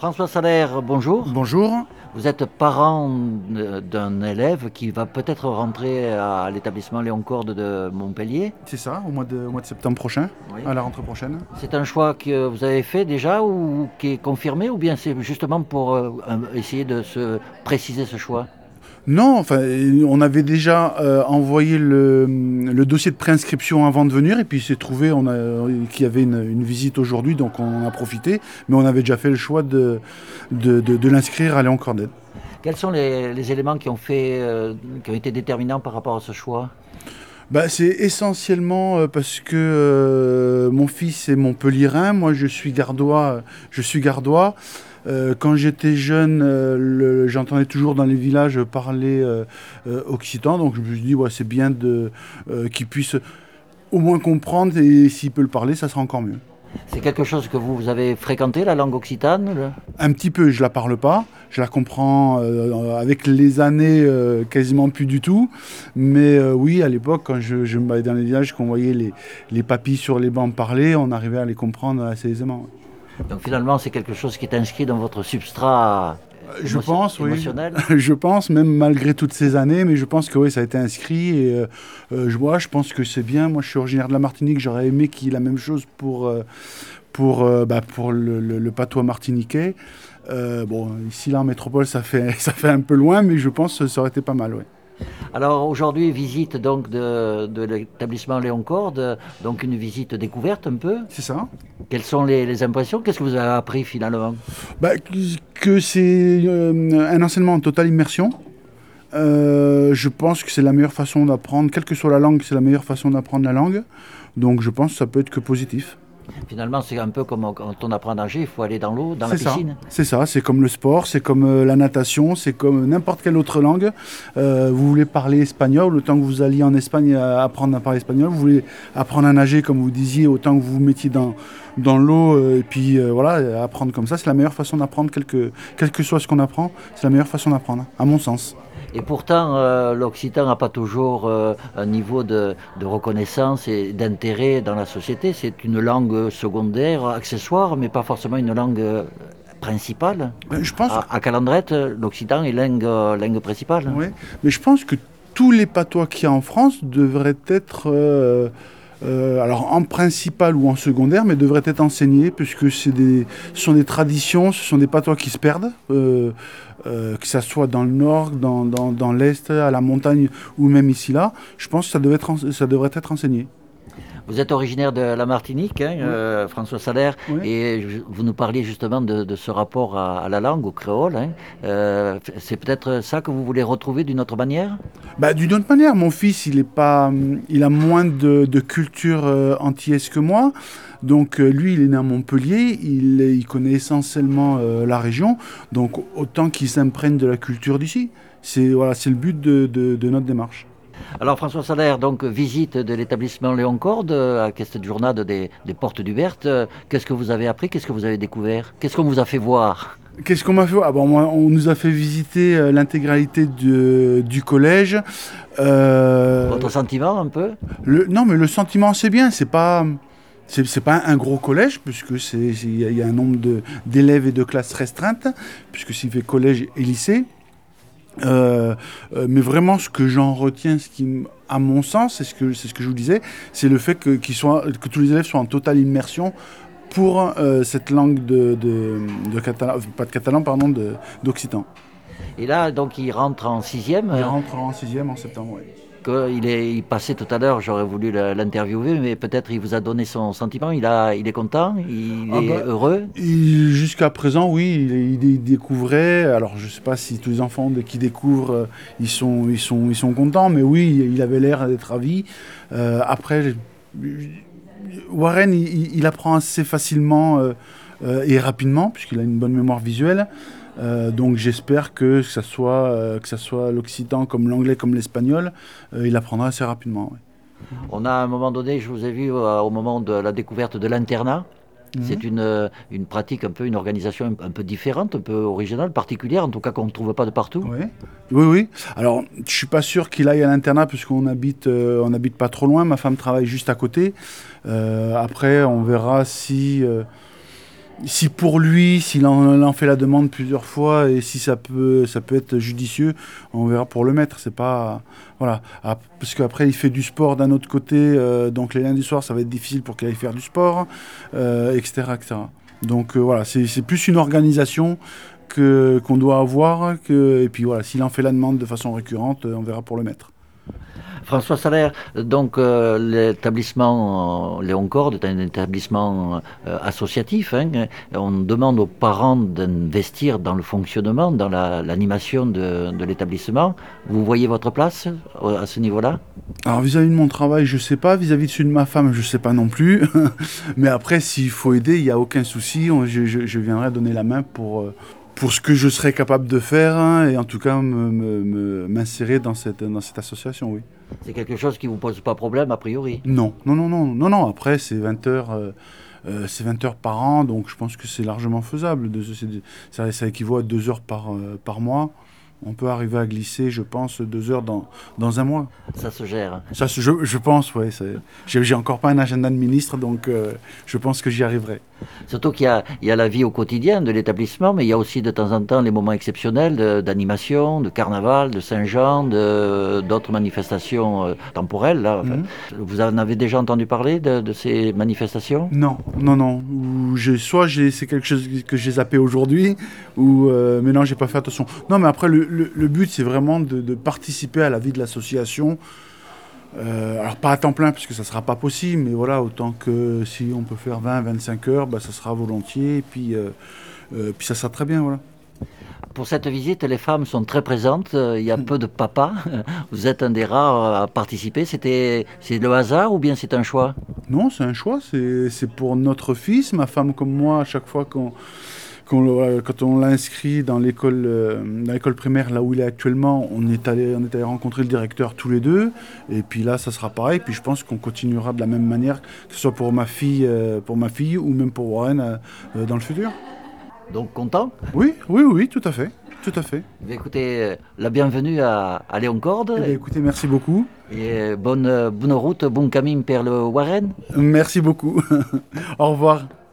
François Salaire, bonjour. Bonjour. Vous êtes parent d'un élève qui va peut-être rentrer à l'établissement Léon Corde de Montpellier. C'est ça, au mois de septembre prochain, Oui. à la rentrée prochaine. C'est un choix que vous avez fait déjà ou qui est confirmé ou bien c'est justement pour essayer de se préciser ce choix? Non, enfin, on avait déjà envoyé le dossier de préinscription avant de venir et puis il s'est trouvé qu'il y avait une visite aujourd'hui, donc on en a profité, mais on avait déjà fait le choix de l'inscrire à Léon Cordet. Quels sont les éléments qui ont été déterminants par rapport à ce choix? C'est essentiellement parce que mon fils est montpelliérain, moi je suis gardois. Quand j'étais jeune, j'entendais toujours dans les villages parler occitan, donc je me suis dit c'est bien qu'il puisse au moins comprendre, et s'il peut le parler, ça sera encore mieux. C'est quelque chose que vous avez fréquenté, la langue occitane? Un petit peu, je la parle pas, je la comprends avec les années quasiment plus du tout, mais oui, à l'époque, quand je me baladais dans les villages, qu'on voyait les papis sur les bancs parler, on arrivait à les comprendre assez aisément. Donc finalement, c'est quelque chose qui est inscrit dans votre substrat je pense, émotionnel. Oui. Je pense, même malgré toutes ces années, mais je pense que oui, ça a été inscrit. Et je pense que c'est bien. Moi, je suis originaire de la Martinique. J'aurais aimé qu'il y ait la même chose pour le patois martiniquais. Ici, là, en métropole, ça fait un peu loin, mais je pense que ça aurait été pas mal, oui. Alors aujourd'hui, visite donc de l'établissement Léon Corde, donc une visite découverte un peu. C'est ça. Quelles sont les impressions? Qu'est-ce que vous avez appris finalement? Que c'est un enseignement en totale immersion. Je pense que c'est la meilleure façon d'apprendre, quelle que soit la langue, c'est la meilleure façon d'apprendre la langue. Donc je pense que ça peut être que positif. Finalement, c'est un peu comme quand on apprend à nager, il faut aller dans l'eau, dans la piscine. C'est ça, c'est comme le sport, c'est comme la natation, c'est comme n'importe quelle autre langue. Vous voulez parler espagnol, autant que vous alliez en Espagne apprendre à parler espagnol. Vous voulez apprendre à nager, comme vous disiez, autant que vous vous mettiez dans l'eau, et puis apprendre comme ça. C'est la meilleure façon d'apprendre, quel que soit ce qu'on apprend, c'est la meilleure façon d'apprendre, à mon sens. Et pourtant, l'occitan n'a pas toujours un niveau de reconnaissance et d'intérêt dans la société. C'est une langue secondaire, accessoire, mais pas forcément une langue principale. Je pense... À Calandrette, l'occitan est langue principale. Oui, mais je pense que tous les patois qu'il y a en France devraient être... alors en principal ou en secondaire, mais devraient être enseignés, puisque ce sont des traditions, ce sont des patois qui se perdent, que ça soit dans le nord, dans l'est, à la montagne ou même ici là. Je pense que ça devrait être enseigné. Vous êtes originaire de la Martinique, oui. François Salaire, oui. Et vous nous parliez justement de ce rapport à la langue, au créole. C'est peut-être ça que vous voulez retrouver d'une autre manière? D'une autre manière, mon fils, il a moins de culture antillaise que moi. Donc lui, il est né à Montpellier, il connaît essentiellement la région. Donc autant qu'il s'imprègne de la culture d'ici. C'est le but de notre démarche. Alors François Salaire, donc visite de l'établissement Léon Corde à cette journée des Portes du Berthe. Qu'est-ce que vous avez appris? Qu'est-ce que vous avez découvert? Qu'est-ce qu'on vous a fait voir? Qu'est-ce qu'on m'a fait voir? On nous a fait visiter l'intégralité du collège. Votre sentiment un peu? Non, mais le sentiment, c'est bien. C'est pas un gros collège, puisque il y a un nombre d'élèves et de classes restreintes, puisque c'est fait collège et lycée. Mais vraiment, ce que j'en retiens, à mon sens, c'est ce que je vous disais, c'est le fait que tous les élèves soient en totale immersion pour cette langue de catalan, pas de catalan, pardon, d'occitan. Et là, donc, il rentre en 6e. Il rentre en 6e en septembre, oui. Il passait tout à l'heure, j'aurais voulu l'interviewer, mais peut-être il vous a donné son sentiment. Il est content, il est heureux. Jusqu'à présent, oui, il découvrait. Alors, je ne sais pas si tous les enfants qui découvrent, ils sont contents, mais oui, il avait l'air d'être ravi. Après, Warren, il apprend assez facilement et rapidement, puisqu'il a une bonne mémoire visuelle. Donc j'espère que ça soit l'occitan comme l'anglais comme l'espagnol, il apprendra assez rapidement. Oui. On a à un moment donné, je vous ai vu au moment de la découverte de l'internat. C'est une pratique un peu, une organisation un peu différente, un peu originale, particulière, en tout cas qu'on ne trouve pas de partout. Oui. Alors, je suis pas sûr qu'il aille à l'internat puisqu'on habite pas trop loin. Ma femme travaille juste à côté. Après, on verra si Si pour lui, s'il en fait la demande plusieurs fois et si ça peut être judicieux, on verra pour le mettre. C'est pas, voilà. Parce qu'après, il fait du sport d'un autre côté, donc les lundis soirs, ça va être difficile pour qu'il aille faire du sport, etc., etc. Donc voilà, c'est plus une organisation qu'on doit avoir. Et puis voilà, s'il en fait la demande de façon récurrente, on verra pour le mettre. François Salaire, donc l'établissement Léon Corde est un établissement associatif. Hein. On demande aux parents d'investir dans le fonctionnement, dans l'animation de l'établissement. Vous voyez votre place à ce niveau-là? Alors vis-à-vis de mon travail, je sais pas. Vis-à-vis de celui de ma femme, je sais pas non plus. Mais après, s'il faut aider, il n'y a aucun souci. Je viendrai donner la main pour ce que je serais capable de faire, hein, et en tout cas m'insérer dans cette association, oui. C'est quelque chose qui ne vous pose pas problème a priori? Non, non, non, non, non, non. Après, c'est 20 heures par an, donc je pense que c'est largement faisable. Ça équivaut à 2 heures par mois. On peut arriver à glisser, je pense, 2 heures dans un mois. Ça se gère. Ça, je pense, oui. J'ai encore pas un agenda de ministre, donc je pense que j'y arriverai. Surtout qu'il y a la vie au quotidien de l'établissement, mais il y a aussi de temps en temps les moments exceptionnels d'animation, de carnaval, de Saint-Jean, d'autres manifestations temporelles. Là. Enfin, vous en avez déjà entendu parler de ces manifestations? Non, non, non. C'est quelque chose que j'ai zappé aujourd'hui, mais non, j'ai pas fait attention. Non, mais après, le but, c'est vraiment de participer à la vie de l'association. Alors pas à temps plein parce que ça sera pas possible, mais voilà, autant que si on peut faire 20-25 heures, bah, ça sera volontiers, et puis ça sera très bien, voilà. Pour cette visite, les femmes sont très présentes. Il y a peu de papas. Vous êtes un des rares à participer. C'est le hasard ou bien c'est un choix? Non, c'est un choix, c'est pour notre fils, ma femme comme moi, à chaque fois quand on l'a inscrit dans l'école primaire, là où il est actuellement, on est allé rencontrer le directeur tous les deux. Et puis là, ça sera pareil. Puis je pense qu'on continuera de la même manière, que ce soit pour ma fille ou même pour Warren dans le futur. Donc content? Oui, oui, oui, tout à fait. Tout à fait. Écoutez, la bienvenue à Léon Corde. Eh bien, écoutez, merci beaucoup. Et bonne route, bon camin vers le Warren. Merci beaucoup. Au revoir.